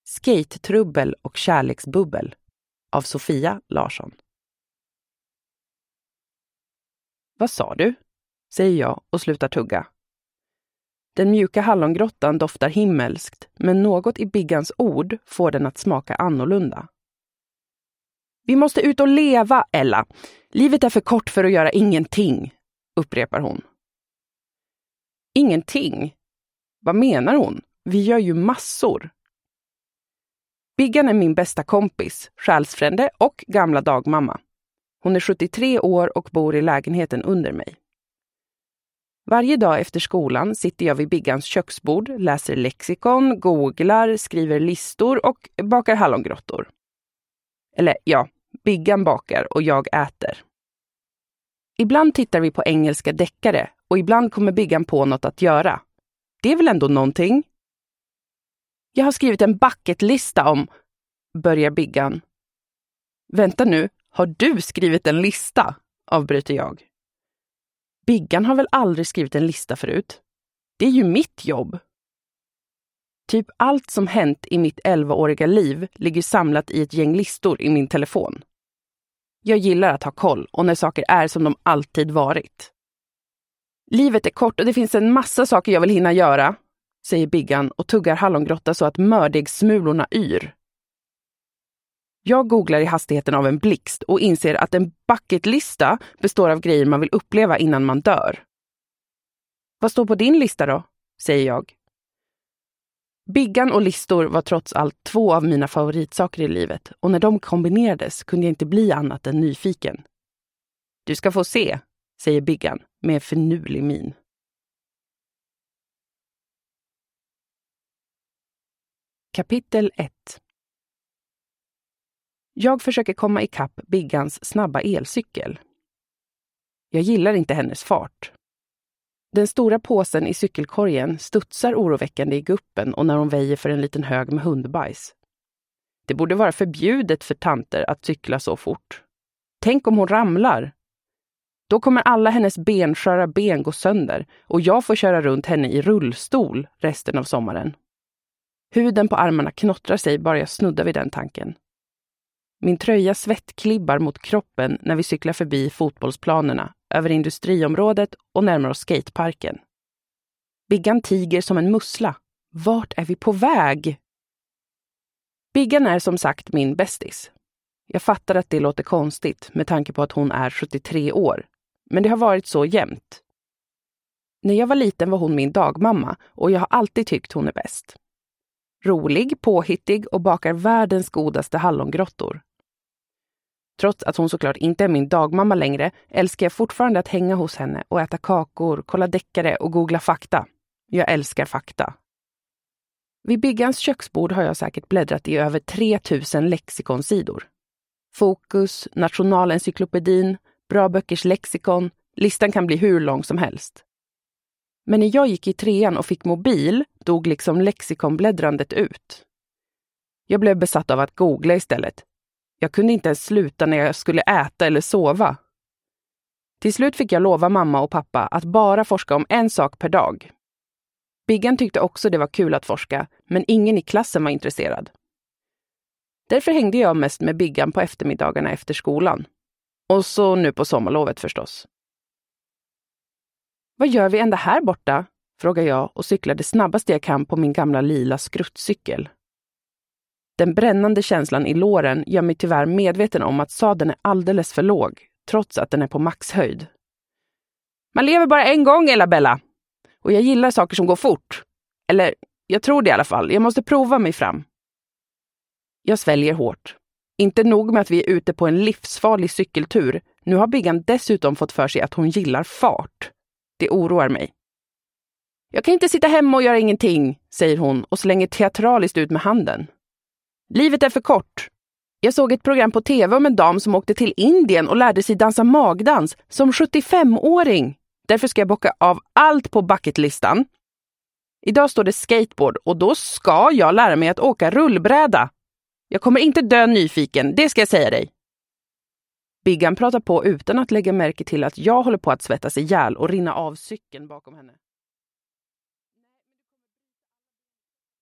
Skate-trubbel och kärleksbubbel av Sofia Larsson. Vad sa du? Säger jag och slutar tugga. Den mjuka hallongrottan doftar himmelskt, men något i Biggans ord får den att smaka annorlunda. Vi måste ut och leva, Ella. Livet är för kort för att göra ingenting, upprepar hon. Ingenting? Vad menar hon? Vi gör ju massor. Biggan är min bästa kompis, själsfrände och gamla dagmamma. Hon är 73 år och bor i lägenheten under mig. Varje dag efter skolan sitter jag vid Biggans köksbord, läser lexikon, googlar, skriver listor och bakar hallongrottor. Eller ja, Biggan bakar och jag äter. Ibland tittar vi på engelska deckare och ibland kommer Biggan på något att göra. Det är väl ändå någonting? Jag har skrivit en bucketlista om... börjar Biggan. Vänta nu, har du skrivit en lista? Avbryter jag. Biggan har väl aldrig skrivit en lista förut? Det är ju mitt jobb. Typ allt som hänt i mitt 11-åriga liv ligger samlat i ett gäng listor i min telefon. Jag gillar att ha koll och när saker är som de alltid varit. Livet är kort och det finns en massa saker jag vill hinna göra, säger Biggan och tuggar hallongrotta så att mördegsmulorna yr. Jag googlar i hastigheten av en blixt och inser att en bucketlista består av grejer man vill uppleva innan man dör. Vad står på din lista då? Säger jag. Biggan och listor var trots allt 2 av mina favoritsaker i livet och när de kombinerades kunde jag inte bli annat än nyfiken. Du ska få se, säger Biggan med en finurlig min. Kapitel 1. Jag försöker komma ikapp Biggans snabba elcykel. Jag gillar inte hennes fart. Den stora påsen i cykelkorgen studsar oroväckande i guppen och när hon väjer för en liten hög med hundbajs. Det borde vara förbjudet för tanter att cykla så fort. Tänk om hon ramlar. Då kommer alla hennes bensköra ben gå sönder och jag får köra runt henne i rullstol resten av sommaren. Huden på armarna knottrar sig bara jag snuddar vid den tanken. Min tröja svettklibbar mot kroppen när vi cyklar förbi fotbollsplanerna, över industriområdet och närmar oss skateparken. Biggan tiger som en mussla. Vart är vi på väg? Biggan är som sagt min bästis. Jag fattar att det låter konstigt med tanke på att hon är 73 år. Men det har varit så jämnt. När jag var liten var hon min dagmamma och jag har alltid tyckt hon är bäst. Rolig, påhittig och bakar världens godaste hallongrottor. Trots att hon såklart inte är min dagmamma längre älskar jag fortfarande att hänga hos henne och äta kakor, kolla deckare och googla fakta. Jag älskar fakta. Vid Biggans köksbord har jag säkert bläddrat i över 3000 lexikonsidor. Fokus, Nationalencyklopedin, Bra böckers lexikon, listan kan bli hur lång som helst. Men när jag gick i 3:an och fick mobil dog liksom lexikonbläddrandet ut. Jag blev besatt av att googla istället. Jag kunde inte ens sluta när jag skulle äta eller sova. Till slut fick jag lova mamma och pappa att bara forska om en sak per dag. Biggan tyckte också det var kul att forska, men ingen i klassen var intresserad. Därför hängde jag mest med Biggan på eftermiddagarna efter skolan. Och så nu på sommarlovet förstås. Vad gör vi ända här borta? Frågar jag och cyklade snabbast jag kan på min gamla lila skruttcykel. Den brännande känslan i låren gör mig tyvärr medveten om att sadeln är alldeles för låg, trots att den är på maxhöjd. Man lever bara en gång, Ella-Bella. Och jag gillar saker som går fort. Eller, jag tror det i alla fall. Jag måste prova mig fram. Jag sväljer hårt. Inte nog med att vi är ute på en livsfarlig cykeltur. Nu har Biggan dessutom fått för sig att hon gillar fart. Det oroar mig. Jag kan inte sitta hemma och göra ingenting, säger hon och slänger teatraliskt ut med handen. Livet är för kort. Jag såg ett program på tv om en dam som åkte till Indien och lärde sig dansa magdans som 75-åring. Därför ska jag bocka av allt på bucketlistan. Idag står det skateboard och då ska jag lära mig att åka rullbräda. Jag kommer inte dö nyfiken, det ska jag säga dig. Biggan pratar på utan att lägga märke till att jag håller på att svettas ihjäl och rinna av cykeln bakom henne.